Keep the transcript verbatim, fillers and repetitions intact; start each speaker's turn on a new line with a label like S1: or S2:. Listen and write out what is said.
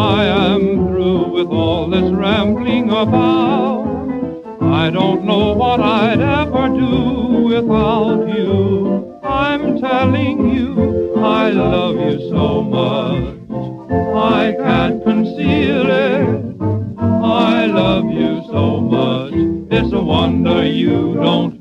S1: I am through with all this rambling about. I don't know what I'd ever do without you. I'm telling you, I love you so much. I can't conceal it. I love you so much. It's a wonder you don't